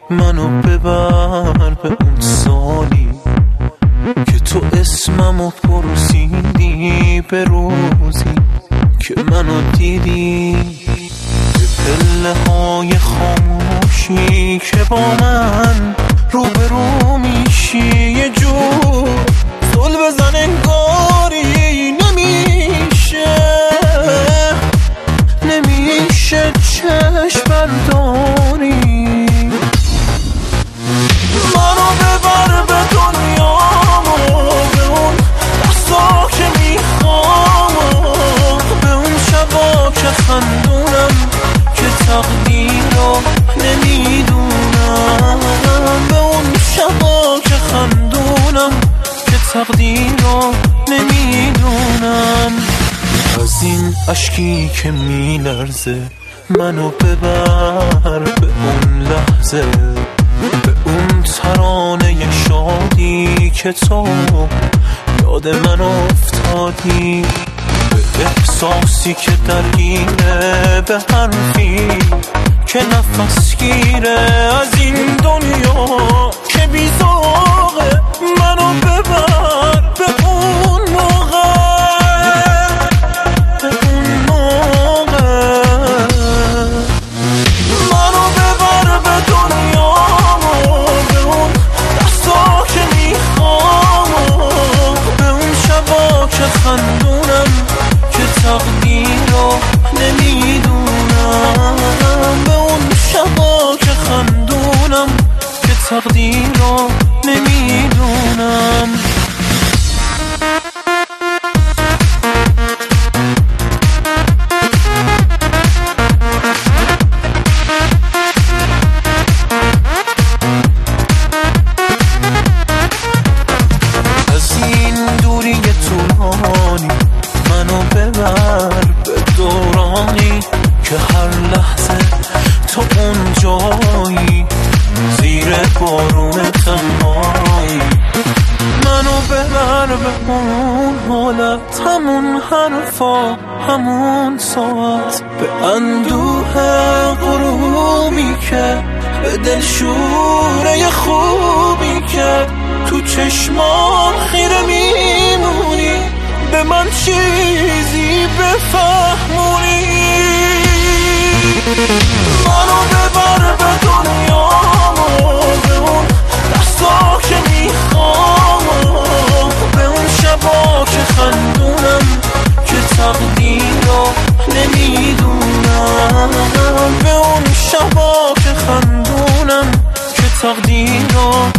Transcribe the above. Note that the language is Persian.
منو ببر به اون سالی که تو اسممو پرسیدی، به روزی که منو دیدی، به پله های خاموشی که با من روبرو میشی. یه جور زل بزن انگاری نمیشه چشم برداری. منو ببر به دنیامو، به اون دستا که میخوام، به اون شبا که خندونم که تقدیر رو نمیدونم، به اون شبا که خندونم که تقدیر رو نمیدونم. از این اشکی که میلرزه منو ببر به اون لحظه، به اون ترانه شادی که تو یاد من افتادی، به احساسی که درگیره، به حرفی که نفس گیره از این دنیا که بیزاغه. منو ببر به اون موقع، به اون موقع. منو ببر به دنیامو، به اون دستا که میخوام، به اون شبا که خندونم که تقدیر رو نمیدونم، به اون شبا که خندونم که تقدیر رو نمیدونم. از این دوری طولانی منو ببر به دورانی که هر لحظه تو اون جایی، زیر بارون تنهایی. منو ببر به اون حالت، همون حرفا، همون ساعت، به اندوه غروبی که به دل شوره خوبی که تو چشمان خیره میمونی، به من چیزی بفهمونی. منو ببر به دنیامو، به اون دستا که میخوام، به اون شبا که خندونم که تقدیر رو نمیدونم، به اون شبا که خندونم که تقدیر رو